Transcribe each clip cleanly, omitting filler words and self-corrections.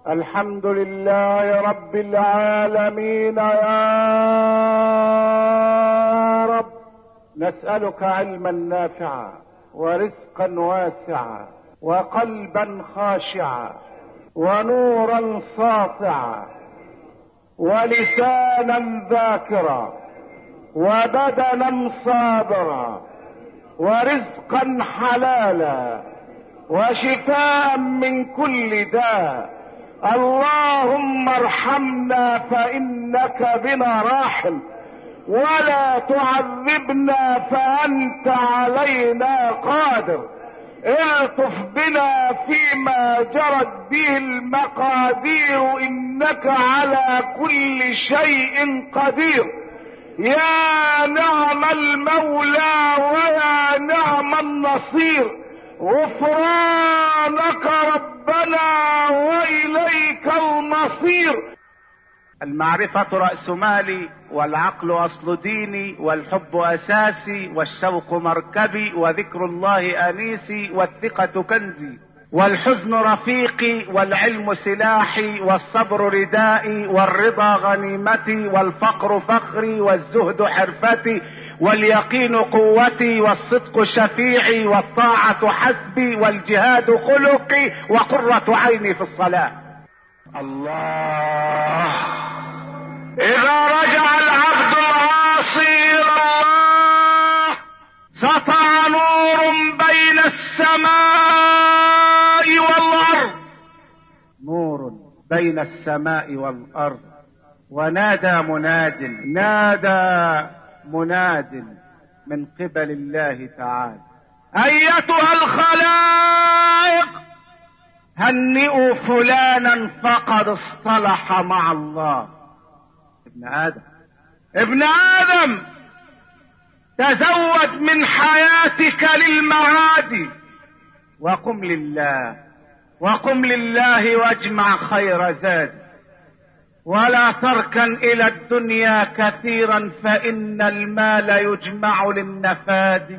الحمد لله رب العالمين يا رب، نسألك علما نافعا ورزقا واسعا وقلبا خاشعا ونورا ساطعا ولسانا ذاكرا وبدنا صابرا ورزقا حلالا وشفاء من كل داء. اللهم ارحمنا فإنك بنا راحم، ولا تعذبنا فأنت علينا قادر. الطف بنا فيما جرت به المقادير، إنك على كل شيء قدير. يا نعم المولى ويا نعم النصير، غفرانك ربنا وإليك المصير. المعرفة رأس مالي، والعقل أصل ديني، والحب أساسي، والشوق مركبي، وذكر الله أنيسي، والثقة كنزي، والحزن رفيقي، والعلم سلاحي، والصبر ردائي، والرضا غنيمتي، والفقر فخري، والزهد حرفتي، واليقين قوتي، والصدق شفيعي، والطاعة حسبي، والجهاد خلقي، وقرة عيني في الصلاة. الله، إذا رجع العبد العاصي إلى الله سطع نور بين السماء والأرض، نور بين السماء والأرض. ونادى مناد من قبل الله تعالى: أيتها الخلائق، هنئوا فلانا فقد اصطلح مع الله. ابن آدم، تزود من حياتك للمعاد، وقم لله واجمع خير زاد، ولا تركن إلى الدنيا كثيرا فإن المال يجمع للنفاد.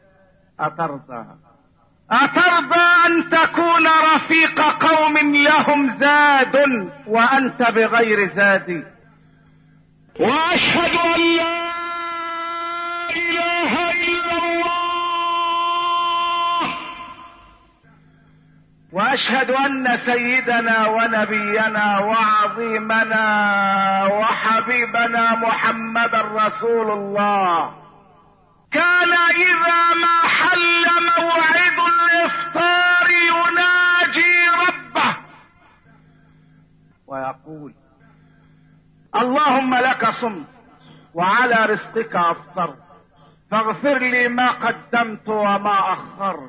أترضى أن تكون رفيق قوم لهم زاد وأنت بغير زاد؟ وأشهد أن لا إله إلا الله، وأشهد أن سيدنا ونبينا وعظيمنا وحبيبنا محمد رسول الله كان إذا ما حل موعد الإفطار يناجي ربه ويقول: اللهم لك صمت وعلى رزقك أفطرت، فاغفر لي ما قدمت وما أخرت.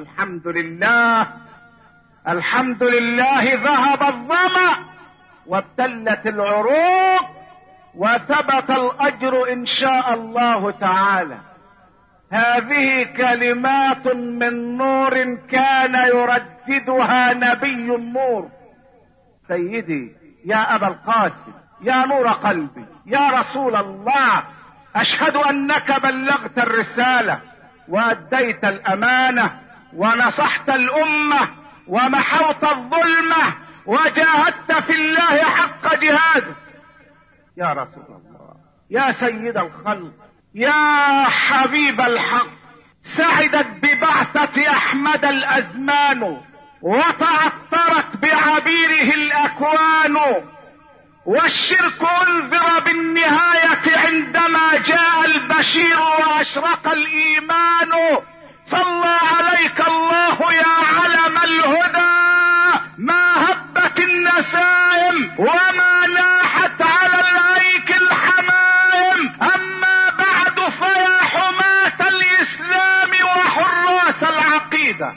الحمد لله ذهب الظمأ وابتلت العروق وثبت الأجر إن شاء الله تعالى. هذه كلمات من نور كان يرددها نبي النور. سيدي يا أبا القاسم، يا نور قلبي، يا رسول الله، أشهد أنك بلغت الرسالة وأديت الأمانة ونصحت الأمة ومحوت الظلمة وجاهدت في الله حق جهاده. يا رسول الله، يا سيد الخلق، يا حبيب الحق، سعدت ببعثة أحمد الأزمان وتعطرت بعبيره الأكوان، والشرك أنذر بالنهاية عندما جاء البشير وأشرق الإيمان. صلى عليك الله يا علم الهدى، ما هبت النسائم وما ناحت على الأيك الحمائم. أما بعد فيا حماة الإسلام وحراس العقيدة،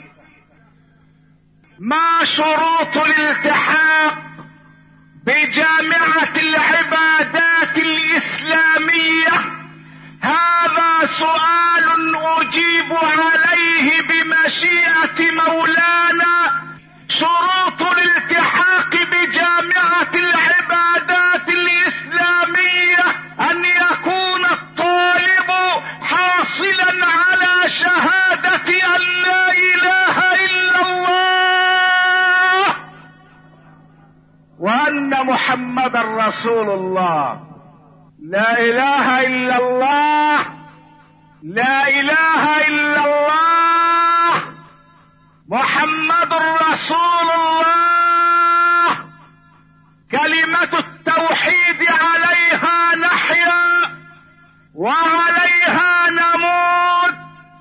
ما شروط الالتحاق بجامعة العبادات الإسلامية؟ هذا سؤال أجيب عليه بمشيئة مولانا. شروط الالتحاق بجامعة العبادات الإسلامية أن يكون الطالب حاصلا على شهادة أن لا إله إلا الله وأن محمد رسول الله. لا إله إلا الله، لا إله إلا الله، محمد رسول الله. كلمة التوحيد عليها نحيا وعليها نموت،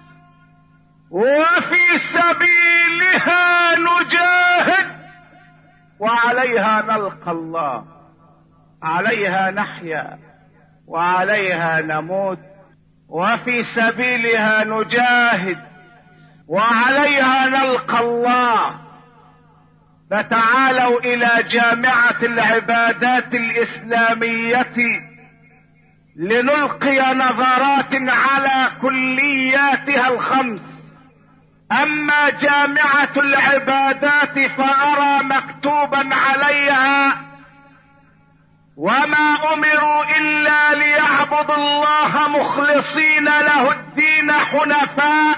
وفي سبيلها نجاهد وعليها نلقى الله. عليها نحيا وعليها نموت وفي سبيلها نجاهد وعليها نلقى الله. فتعالوا إلى جامعة العبادات الإسلامية لنلقي نظرات على كلياتها الخمس. أما جامعة العبادات فأرى مكتوبا عليها: وما أمروا إلا ليعبدوا الله مخلصين له الدين حنفاء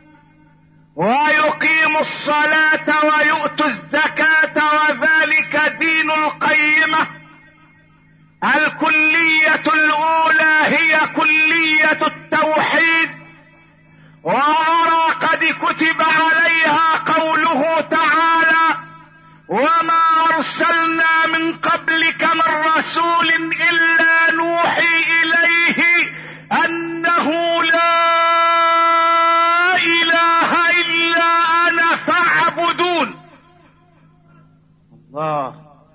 ويقيموا الصلاة ويؤتوا الزكاة وذلك دين القيمة. الكلية الأولى هي كلية التوحيد، وأرى قد كتب عليها قوله تعالى: وما أرسلنا من قبلك من رسول إلا نوحي إليه أنه لا إله إلا أنا فاعبدون. الله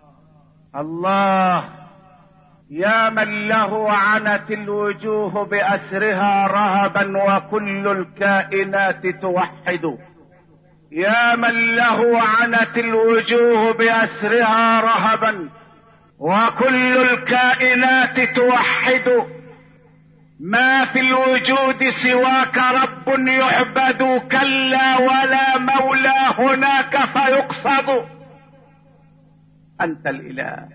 الله، يا من له عنت الوجوه بأسرها رهبا وكل الكائنات توحد. يا من له عنت الوجوه بأسرها رهبا وكل الكائنات توحد. ما في الوجود سواك رب يعبد، كلا ولا مولى هناك فيقصد. أنت الإله،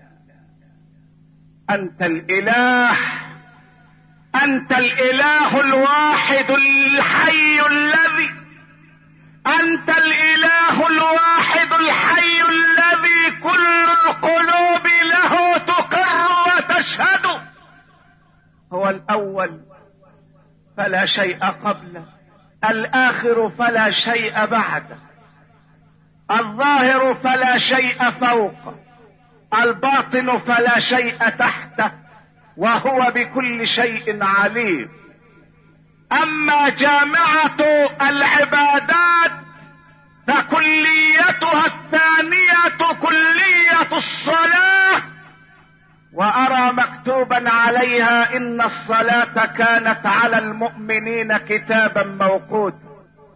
أنت الإله، أنت الإله الواحد الحي الذي، أنت الإله الواحد الحي الذي كل القلوب له تقر وتشهد. هو الأول فلا شيء قبله، الآخر فلا شيء بعده، الظاهر فلا شيء فوقه، الباطن فلا شيء تحته، وهو بكل شيء عليم. أما جامعة العبادات فكليتها الثانية كلية الصلاة، وأرى مكتوبا عليها: إن الصلاة كانت على المؤمنين كتابا موقوتا.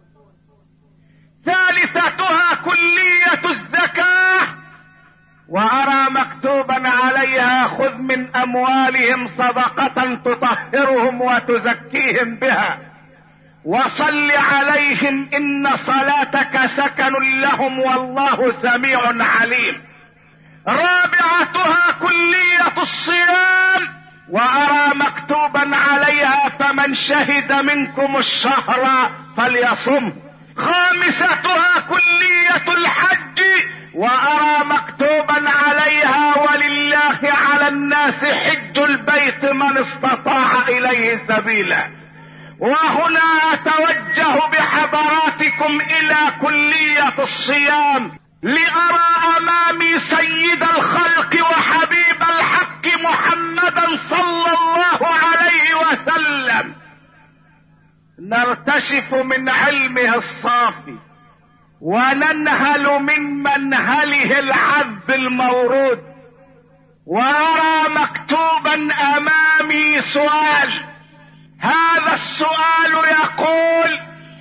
ثالثتها كلية الزكاة، وأرى مكتوبا عليها: خذ من أموالهم صدقة تطهرهم وتزكيهم بها وصل عليهم إن صلاتك سكن لهم والله سميع عليم. رابعتها كلية الصيام، وأرى مكتوبا عليها: فمن شهد منكم الشهر فليصم. خامستها كلية الحج، وأرى مكتوبا عليها: ولله على الناس حج البيت من استطاع إليه سبيلا. وهنا أتوجه بحضراتكم إلى كلية الصيام لأرى أمامي سيد الخلق وحبيب الحق محمدا صلى الله عليه وسلم، نرتشف من علمه الصافي وننهل من منهله العذب المورود. وأرى مكتوبا أمامي سؤال، هذا السؤال يقول: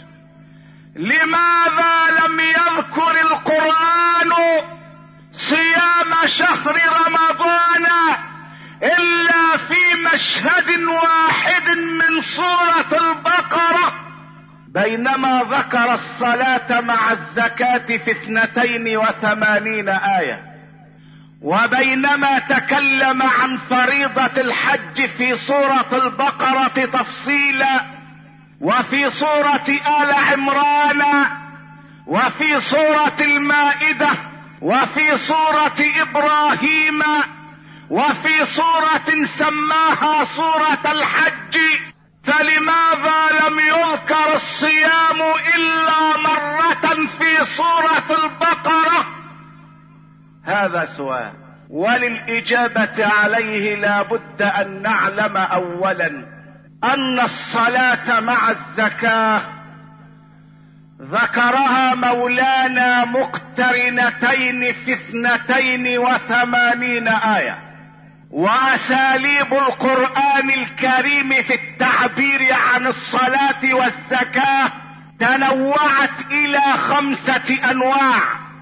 لماذا لم يذكر القرآن صيام شهر رمضان إلا في مشهد واحد من سورة البقرة، بينما ذكر الصلاة مع الزكاة في 82 آية، وبينما تكلم عن فريضة الحج في سورة البقرة تفصيلا، وفي سورة آل عمران، وفي سورة المائدة، وفي سورة إبراهيم، وفي سورة سماها سورة الحج، فلماذا لم يذكر الصيام إلا مرة في سورة البقرة؟ هذا سؤال، وللإجابة عليه لا بد أن نعلم أولا أن الصلاة مع الزكاة ذكرها مولانا مقترنتين في 82 آية، وأساليب القرآن الكريم في التعبير عن الصلاة والزكاة تنوعت إلى 5 أنواع.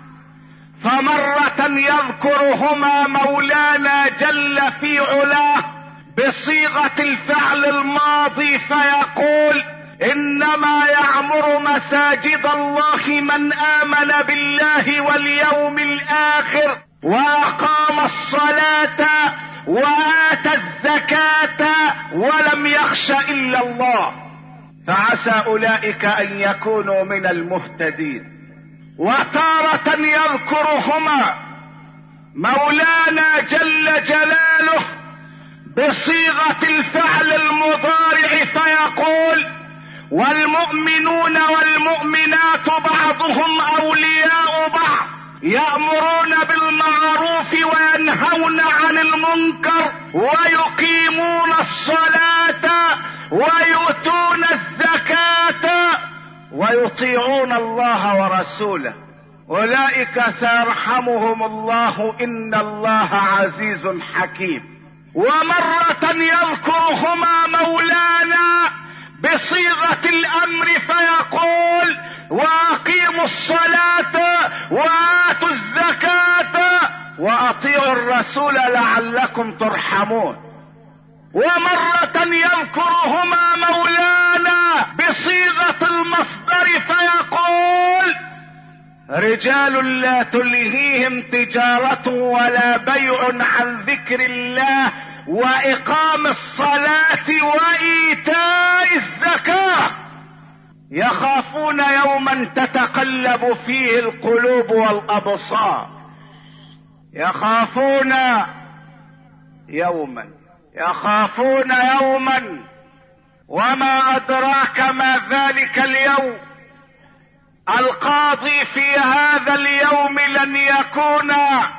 فمرة يذكرهما مولانا جل في علاه بصيغة الفعل الماضي فيقول: انما يعمر مساجد الله من آمن بالله واليوم الآخر واقام الصلاة وآتى الزكاة ولم يخش الا الله، فعسى اولئك ان يكونوا من المهتدين. وتارة يذكرهما مولانا جل جلاله بصيغة الفعل المضارع فيقول: والمؤمنون والمؤمنات بعضهم اولياء بعض يأمرون بالمعروف وينهون عن المنكر ويقيمون الصلاة ويؤتون الزكاة ويطيعون الله ورسوله، أولئك سيرحمهم الله إن الله عزيز حكيم. ومرة يذكرهما مولانا بصيغة الأمر فيقول: وأقيموا الصلاة وآتوا الزكاة وأطيعوا الرسول لعلكم ترحمون. ومرة يذكرهما مولانا بصيغة المصدر فيقول: رجال لا تلهيهم تجارة ولا بيع عن ذكر الله وإقام الصلاة وإيتاء الزكاة يخافون يوما تتقلب فيه القلوب والأبصار. يخافون يوما وما أدراك ما ذلك اليوم. القاضي في هذا اليوم لن يكون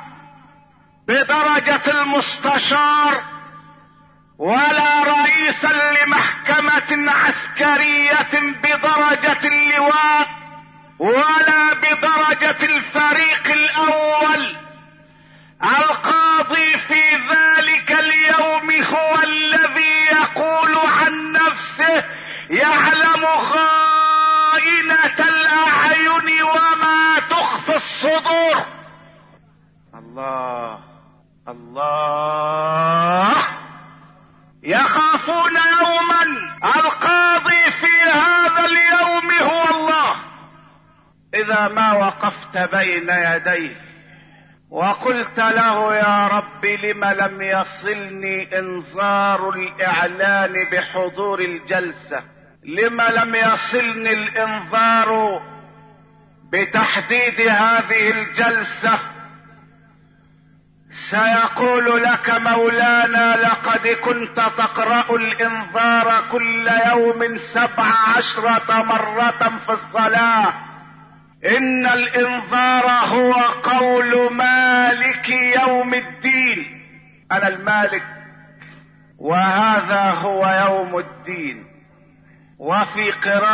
بدرجة المستشار ولا رئيسا لمحكمة عسكرية بدرجة اللواء ولا بدرجة الفريق الأول. القاضي في ذلك اليوم هو الذي يقول عن نفسه: يعلم خائنة الأعين وما تخفي الصدور. الله الله، يخافون يوما. القاضي في هذا اليوم هو الله. إذا ما وقفت بين يديه وقلت له: يا رب لم لم يصلني انذار الإعلان بحضور الجلسة، لم لم يصلني الانذار بتحديد هذه الجلسة، سيقول لك مولانا: لقد كنت تقرأ الانذار كل يوم 17 مرة في الصلاة. إن الانذار هو قول مالك يوم الدين. أنا المالك وهذا هو يوم الدين. وفي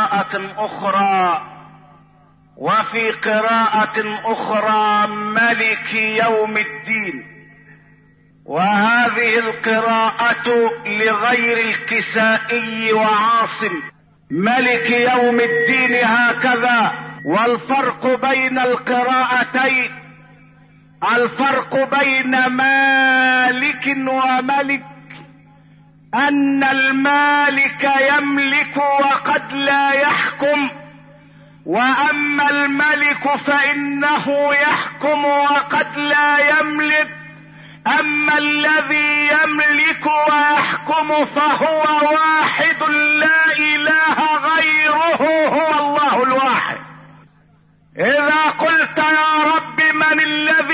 قراءة أخرى ملك يوم الدين. وهذه القراءة لغير الكسائي وعاصم، ملك يوم الدين هكذا. والفرق بين القراءتين، الفرق بين مالك وملك أن المالك يملك وقد لا يحكم، وأما الملك فإنه يحكم وقد لا يملك. أما الذي يملك ويحكم فهو واحد لا إله غيره، هو الله الواحد. إذا قلت: يا رب من الذي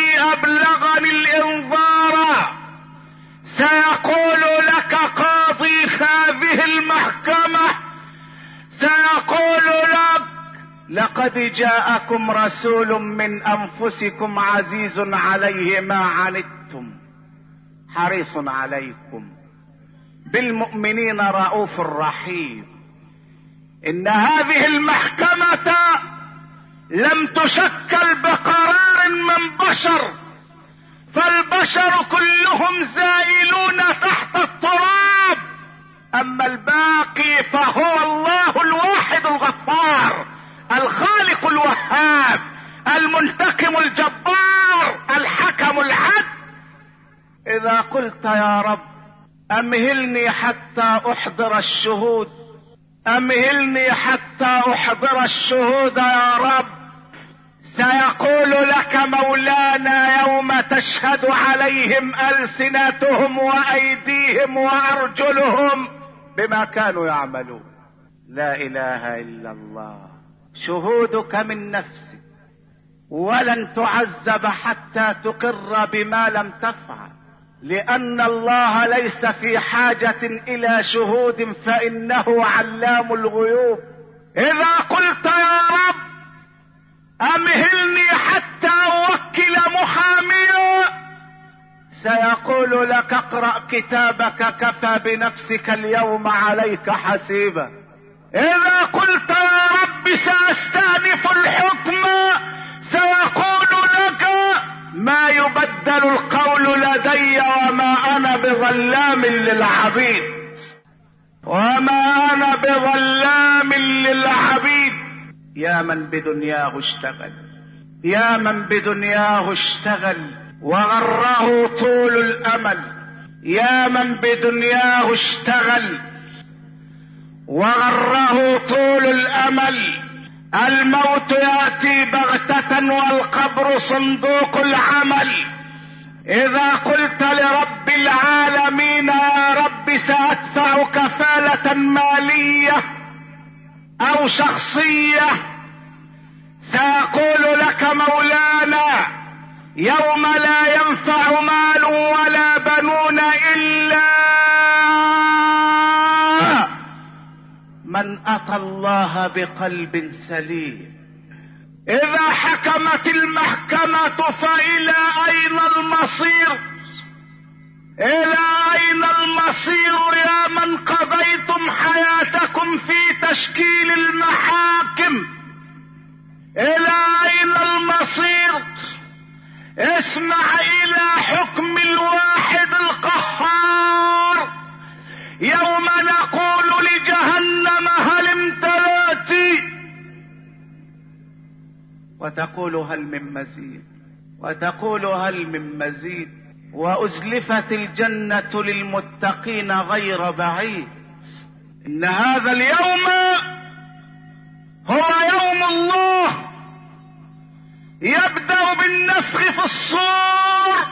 لقد جاءكم رسول من انفسكم عزيز عليه ما عنتم حريص عليكم بالمؤمنين رؤوف رحيم. ان هذه المحكمة لم تشكل بقرار من بشر، فالبشر كلهم زائلون تحت التراب، اما الباقي فهو الله الواحد الغفار الخالق الوهاب المنتقم الجبار الحكم العدل. اذا قلت يا رب امهلني حتى احضر الشهود، امهلني حتى احضر الشهود يا رب، سيقول لك مولانا يوم تشهد عليهم ألسنتهم وأيديهم وأرجلهم بما كانوا يعملون. لا إله إلا الله. شهودك من نفسك، ولن تعذب حتى تقر بما لم تفعل، لأن الله ليس في حاجة إلى شهود فإنه علام الغيوب. إذا قلت يا رب امهلني حتى اوكل محاميا، سيقول لك اقرأ كتابك كفى بنفسك اليوم عليك حسيبا. اذا قلت يا رب ساستأنف الحكم، سيقول لك ما يبدل القول لدي وما انا بظلام للعبيد، وما انا بظلام للعبيد. يا من بدنياه اشتغل، يا من بدنياه اشتغل وغره طول الامل، يا من بدنياه اشتغل وغره طول الامل. الموت ياتي بغتة والقبر صندوق العمل. اذا قلت لرب العالمين يا رب سادفع كفالة مالية او شخصية، سيقول لك مولانا يوم لا ينفع مال ولا بنون الا من اتى الله بقلب سليم. اذا حكمت المحكمة فالى اين المصير؟ الى اين المصير يا من قضيتم حياتكم في تشكيل المحاكم؟ الى اين المصير؟ اسمع الى حكم الواحد القهار. يوم نقول لجهنم هل امتلأت، وتقول هل من مزيد، وتقول هل من مزيد. وأزلفت الجنة للمتقين غير بعيد. إن هذا اليوم هو يوم الله، يبدأ بالنفخ في الصور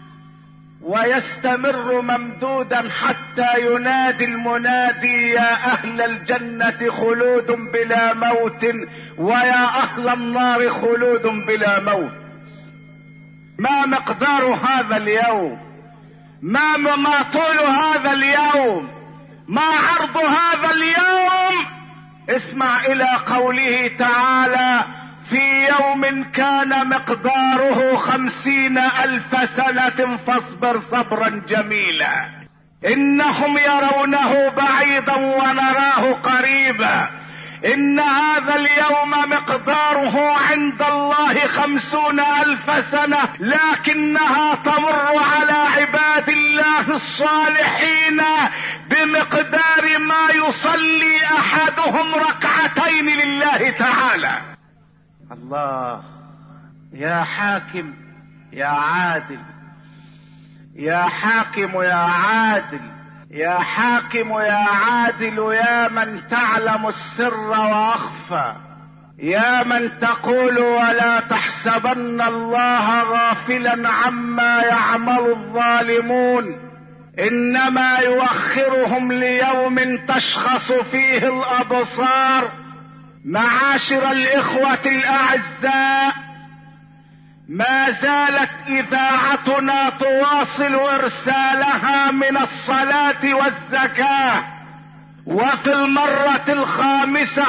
ويستمر ممدودا حتى ينادي المنادي يا أهل الجنة خلود بلا موت ويا أهل النار خلود بلا موت. ما مقدار هذا اليوم؟ ما طول هذا اليوم؟ ما عرض هذا اليوم؟ اسمع الى قوله تعالى في يوم كان مقداره 50,000 سنة فاصبر صبرا جميلا. انهم يرونه بعيدا ونراه قريبا. ان هذا اليوم مقداره عند الله 50,000 سنة، لكنها تمر على عباد الله الصالحين بمقدار ما يصلي احدهم ركعتين لله تعالى. الله. يا حاكم يا عادل، يا حاكم يا عادل، يا حاكم يا عادل، يا من تعلم السر واخفى، يا من تقول ولا تحسبن الله غافلا عما يعمل الظالمون، انما يؤخرهم ليوم تشخص فيه الابصار. معاشر الاخوة الاعزاء، ما زالت اذاعتنا تواصل ارسالها من الصلاة والزكاة، وفي المرة 5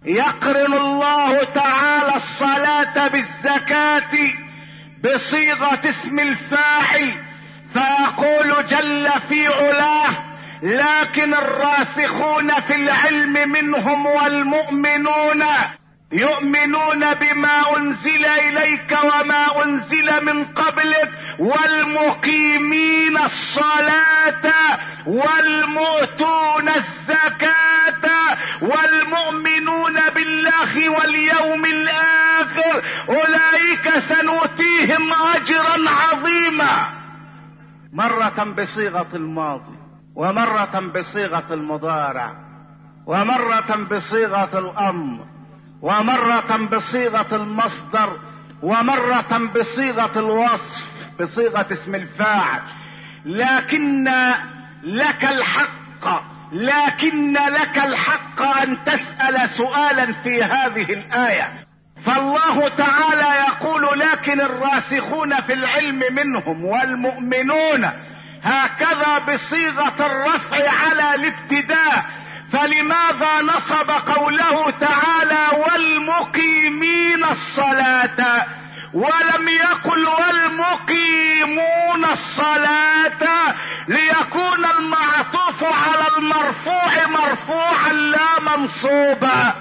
يقرن الله تعالى الصلاة بالزكاة بصيغة اسم الفاعل، فيقول جل في علاه: لكن الراسخون في العلم منهم والمؤمنون يؤمنون بما انزل اليك وما انزل من قبلك والمقيمين الصلاة والمؤتون الزكاة والمؤمنون بالله واليوم الاخر اولئك سنؤتيهم اجرا عظيما. مرة بصيغة الماضي، ومرة بصيغة المضارع، ومرة بصيغة الامر، ومرة بصيغة المصدر، ومرة بصيغة الوصف بصيغة اسم الفاعل. لكن لك الحق ان تسأل سؤالا في هذه الآية. فالله تعالى يقول: لكن الراسخون في العلم منهم والمؤمنون، هكذا بصيغة الرفع على الابتداء. فلماذا نصب قوله تعالى والمقيمين الصلاة ولم يقل والمقيمون الصلاة، ليكون المعطوف على المرفوع مرفوعا لا منصوبا،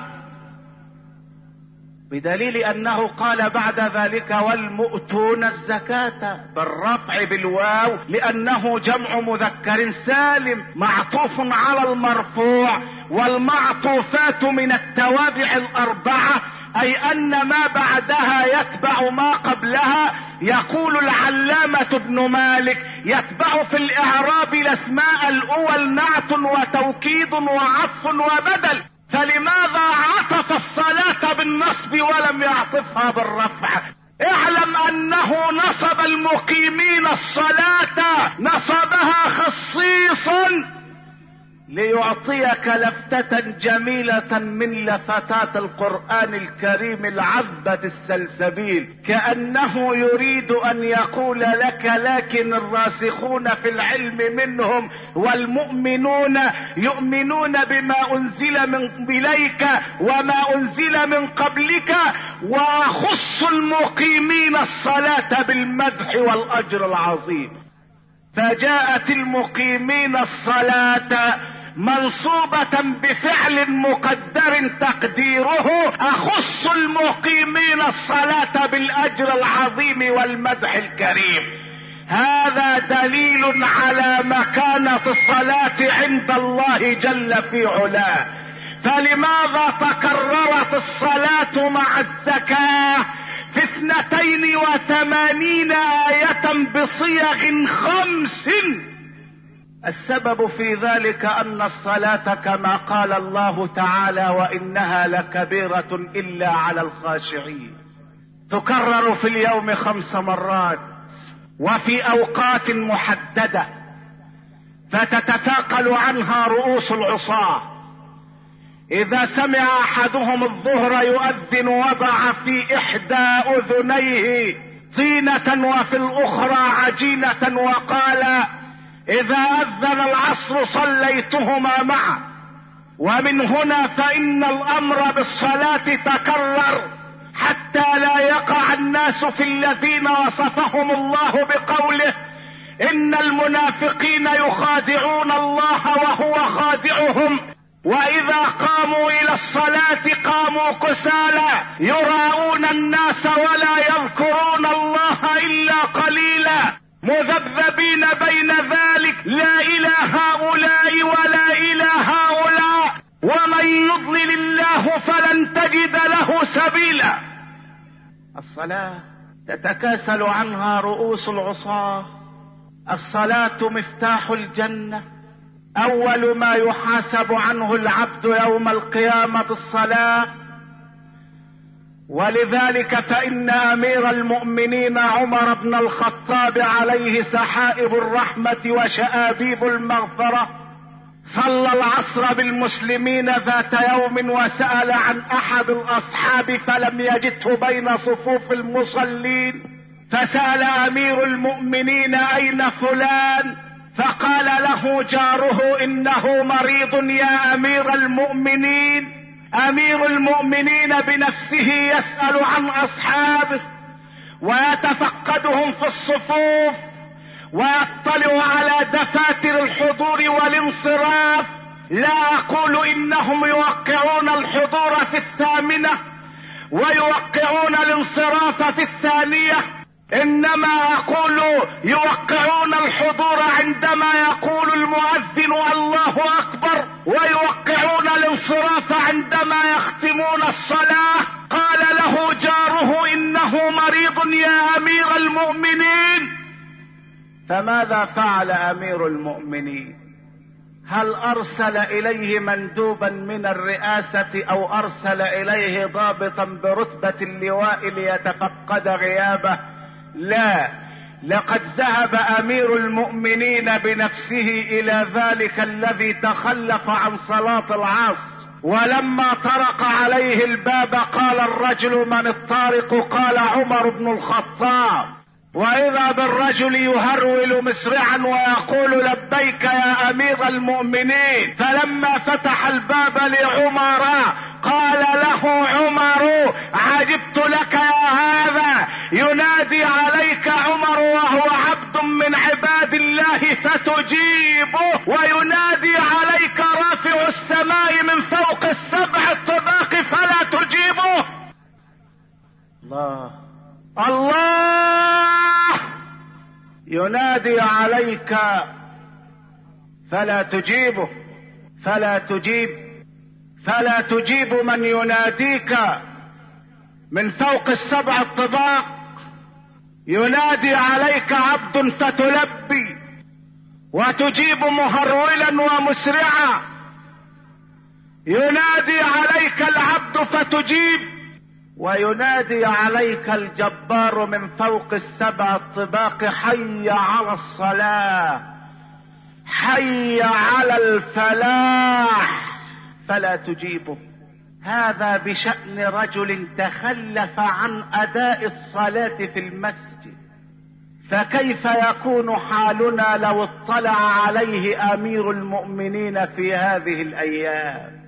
بدليل انه قال بعد ذلك والمؤتون الزكاة بالرفع بالواو، لانه جمع مذكر سالم معطوف على المرفوع. والمعطوفات من التوابع الاربعة، اي ان ما بعدها يتبع ما قبلها. يقول العلامة ابن مالك: يتبع في الاعراب الاسماء الاول نعت وتوكيد وعطف وبدل. فلماذا عطف الصلاة بالنصب ولم يعطفها بالرفع؟ اعلم انه نصب المقيمين الصلاة، نصبها خصيصا ليعطيك لفتة جميلة من لفتات القرآن الكريم العذبة السلسبيل، كأنه يريد ان يقول لك: لكن الراسخون في العلم منهم والمؤمنون يؤمنون بما انزل من اليك وما انزل من قبلك، واخص المقيمين الصلاة بالمدح والاجر العظيم. فجاءت المقيمين الصلاة منصوبة بفعل مقدر تقديره اخص المقيمين الصلاة بالاجر العظيم والمدح الكريم. هذا دليل على مكانة الصلاة عند الله جل في علاه. فلماذا تكررت الصلاة مع الزكاة في 82 آية بصيغ 5؟ السبب في ذلك ان الصلاة كما قال الله تعالى: وانها لكبيرة الا على الخاشعين، تكرر في اليوم 5 مرات وفي اوقات محددة، فتتثاقل عنها رؤوس العصاة. اذا سمع احدهم الظهر يؤذن وضع في احدى اذنيه طينة وفي الاخرى عجينة وقال: اذا اذن العصر صليتهما معا. ومن هنا فان الامر بالصلاة تكرر حتى لا يقع الناس في الذين وصفهم الله بقوله: ان المنافقين يخادعون الله وهو خادعهم واذا قاموا الى الصلاة قاموا كسالى يراءون الناس ولا يذكرون الله الا قليلا مذبذبين بين ذلك لا الى هؤلاء ولا الى هؤلاء ومن يضلل الله فلن تجد له سبيلا. الصلاة تتكاسل عنها رؤوس العصاة. الصلاة مفتاح الجنة، اول ما يحاسب عنه العبد يوم القيامة الصلاة. ولذلك فإن أمير المؤمنين عمر بن الخطاب عليه سحائب الرحمة وشآبيب المغفرة صلى العصر بالمسلمين ذات يوم، وسأل عن أحد الأصحاب فلم يجده بين صفوف المصلين، فسأل أمير المؤمنين: أين فلان؟ فقال له جاره: إنه مريض يا أمير المؤمنين. امير المؤمنين بنفسه يسأل عن اصحابه ويتفقدهم في الصفوف ويطلع على دفاتر الحضور والانصراف. لا اقول انهم يوقعون الحضور في 8 ويوقعون الانصراف في 2، انما اقول يوقعون الحضور عندما يقول المؤذن الله اكبر، ويوقعون الانصراف عندما يختمون الصلاة. قال له جاره انه مريض يا امير المؤمنين. فماذا فعل امير المؤمنين؟ هل ارسل اليه مندوبا من الرئاسة او ارسل اليه ضابطا برتبة اللواء ليتفقد غيابه؟ لا، لقد ذهب امير المؤمنين بنفسه الى ذلك الذي تخلف عن صلاة العصر، ولما طرق عليه الباب قال الرجل: من الطارق؟ قال: عمر بن الخطاب. واذا بالرجل يهرول مسرعا ويقول: لبيك يا امير المؤمنين. فلما فتح الباب لعمر قال له عمر: عجبت لك يا هذا، ينادي عليك عمر وهو عبد من عباد الله فتجيبه، وينادي عليك رافع السماء من فوق 7 طباق فلا تجيبه. الله ينادي عليك فلا تجيبه، فلا تجيب من يناديك من فوق 7 طباق. ينادي عليك عبد فتلبي وتجيب مهرولا ومسرعا. ينادي عليك العبد فتجيب، وينادي عليك الجبار من فوق 7 طباق: حي على الصلاة، حي على الفلاح، فلا تجيبه. هذا بشأن رجل تخلف عن اداء الصلاة في المسجد، فكيف يكون حالنا لو اطلع عليه امير المؤمنين في هذه الايام؟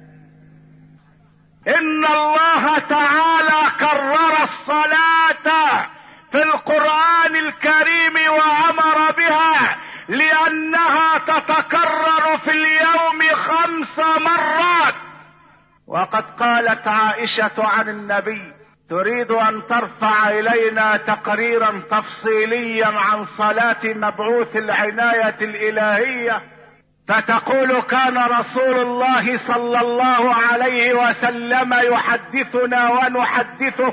ان الله تعالى كرر الصلاة في القرآن الكريم وامر بها لانها تتكرر في اليوم 5 مرات. وقد قالت عائشة عن النبي: تريد ان ترفع الينا تقريرا تفصيليا عن صلاة مبعوث العناية الالهية، فتقول: كان رسول الله صلى الله عليه وسلم يحدثنا ونحدثه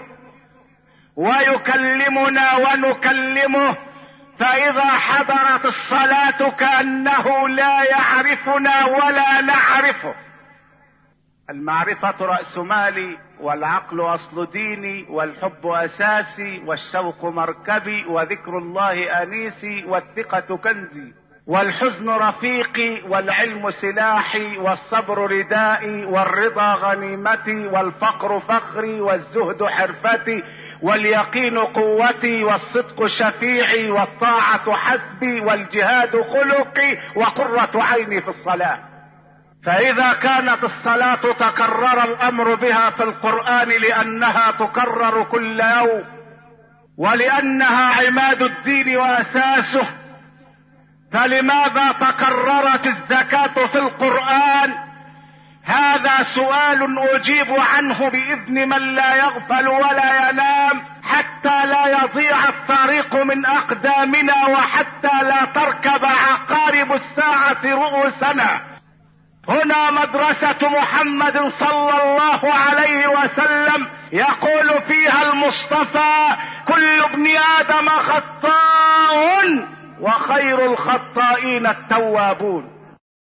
ويكلمنا ونكلمه، فاذا حضرت الصلاة كأنه لا يعرفنا ولا نعرفه. المعرفة رأس مالي، والعقل اصل ديني، والحب اساسي، والشوق مركبي، وذكر الله انيسي، والثقة كنزي، والحزن رفيقي، والعلم سلاحي، والصبر ردائي، والرضا غنيمتي، والفقر فخري، والزهد حرفتي، واليقين قوتي، والصدق شفيعي، والطاعة حسبي، والجهاد خلقي، وقرة عيني في الصلاة. فاذا كانت الصلاة تكرر الامر بها في القرآن لانها تكرر كل يوم ولانها عماد الدين واساسه، فلماذا تكررت الزكاة في القرآن؟ هذا سؤال اجيب عنه باذن من لا يغفل ولا ينام، حتى لا يضيع الطريق من اقدامنا، وحتى لا تركب عقارب الساعة رؤوسنا. هنا مدرسة محمد صلى الله عليه وسلم يقول فيها المصطفى: كل ابن ادم خطاء وخير الخطائين التوابون.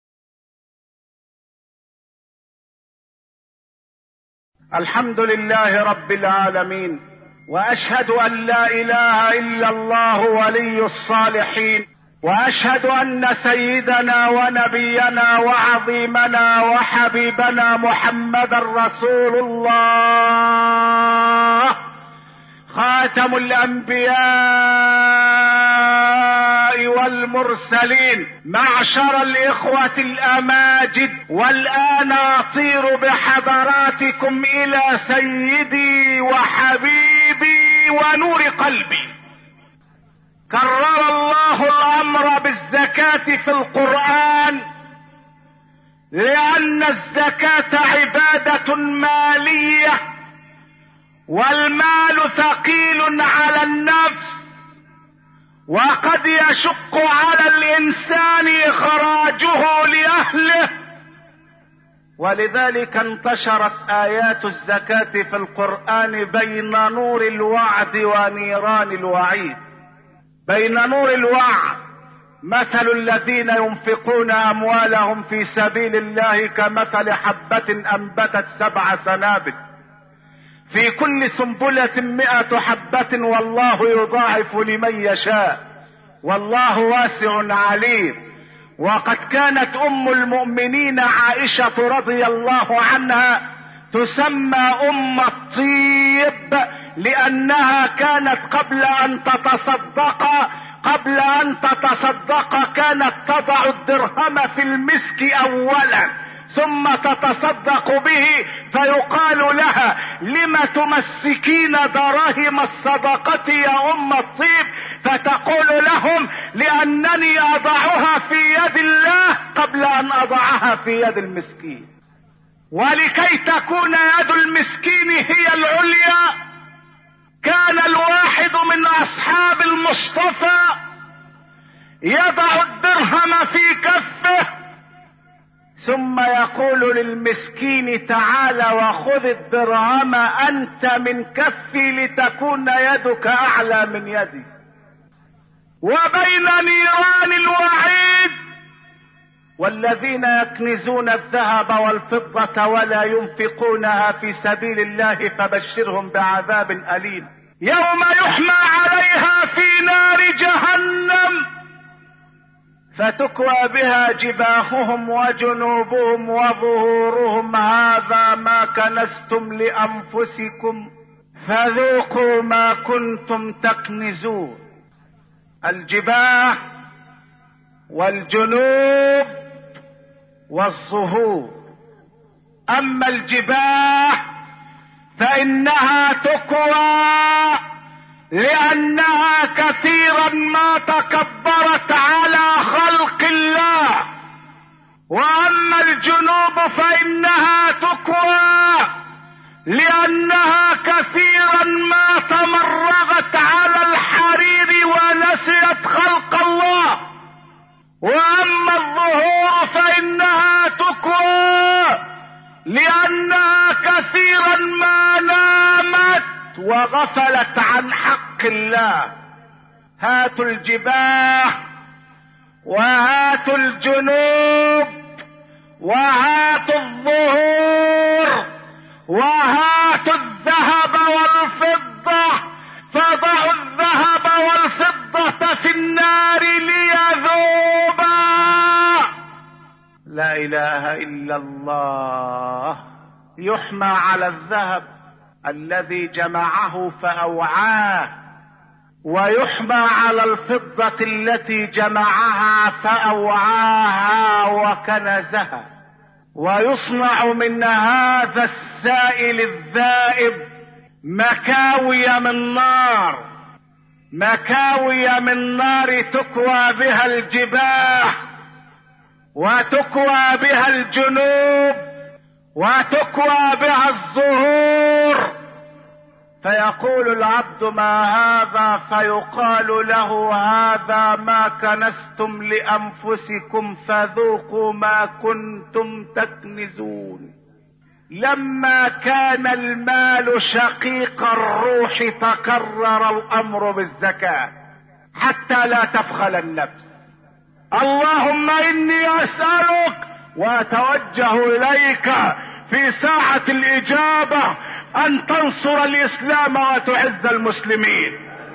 الحمد لله رب العالمين، واشهد ان لا اله الا الله ولي الصالحين، واشهد ان سيدنا ونبينا وعظيمنا وحبيبنا محمدا رسول الله، خاتم الانبياء والمرسلين. معشر الإخوة الأماجد، والآن أطير بحضراتكم إلى سيدي وحبيبي ونور قلبي. كرر الله الأمر بالزكاة في القرآن لأن الزكاة عبادة مالية، والمال ثقيل على النفس، وقد يشق على الإنسان إخراجه لأهله، ولذلك انتشرت آيات الزكاة في القرآن بين نور الوعد ونيران الوعيد. بين نور الوعد مثل الذين ينفقون أموالهم في سبيل الله كمثل حبة أنبتت 7 سنابل في كل سنبلة 100 حبة والله يضاعف لمن يشاء والله واسع عليم. وقد كانت أم المؤمنين عائشة رضي الله عنها تسمى أم الطيب، لأنها كانت قبل أن تتصدق كانت تضع الدرهم في المسك أولا ثم تتصدق به، فيقال لها: لم تمسكين دراهم الصدقة يا أم الطيب؟ فتقول لهم: لأنني أضعها في يد الله قبل أن أضعها في يد المسكين. ولكي تكون يد المسكين هي العليا كان الواحد من أصحاب المصطفى يضع الدرهم في كفه ثم يقول للمسكين: تعال وخذ الدرهم أنت من كفي لتكون يدك أعلى من يدي. وبين نيران الوعيد: والذين يكنزون الذهب والفضة ولا ينفقونها في سبيل الله فبشرهم بعذاب أليم يوم يحمى عليها في نار جهنم فتكوى بها جباههم وجنوبهم وظهورهم هذا ما كنزتم لأنفسكم فذوقوا ما كنتم تكنزون. الجباه والجنوب والظهور. أما الجباه فإنها تكوى لأنها كثيرا ما تكبرت على خلق الله، وأما الجنوب فإنها تكوى لأنها كثيرا ما تمرغت على الحرير ونسيت خلق الله، وأما الظهور فإنها تكوى لأنها كثيرا ما نامت وغفلت عن حق الله. هاتوا الجباه وهاتوا الجنوب وهاتوا الظهور وهاتوا الذهب والفضة، فضعوا الذهب والفضة في النار ليذوبا. لا إله إلا الله. يحمى على الذهب الذي جمعه فأوعاه، ويحمى على الفضة التي جمعها فأوعاها وكنزها، ويصنع من هذا السائل الذائب مكاوي من نار، مكاوي من نار تكوى بها الجباه وتكوى بها الجنوب وتكوى بها الظهور. فيقول العبد: ما هذا؟ فيقال له: هذا ما كنزتم لأنفسكم فذوقوا ما كنتم تكنزون. لما كان المال شقيق الروح تكرر الأمر بالزكاة حتى لا تبخل النفس. اللهم إني أسألك وأتوجه إليك في ساعة الإجابة أن تنصر الإسلام وتعز المسلمين.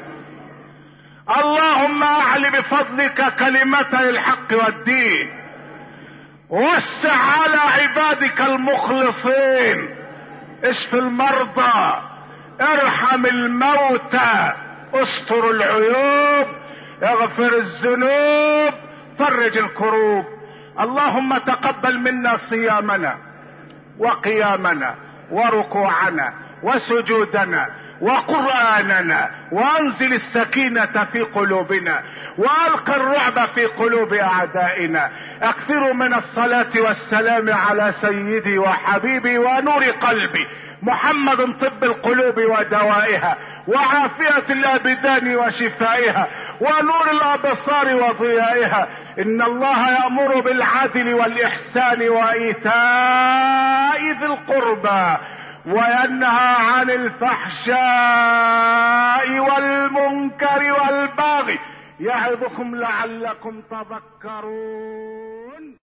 اللهم أعل بفضلك كلمتي الحق والدين، وسع على عبادك المخلصين، اشف المرضى، ارحم الموتى، استر العيوب، اغفر الذنوب، فرج الكروب. اللهم تقبل منا صيامنا وقيامنا وركوعنا وسجودنا وقرآننا، وانزل السكينة في قلوبنا، والق الرعب في قلوب اعدائنا. اكثروا من الصلاة والسلام على سيدي وحبيبي ونور قلبي محمد، طب القلوب ودوائها، وعافية الابدان وشفائها، ونور الابصار وضيائها. ان الله يأمر بالعدل والاحسان وايتاء ذي القربى، وينهى عن الفحشاء والمنكر والبغي، يعظكم لعلكم تذكرون.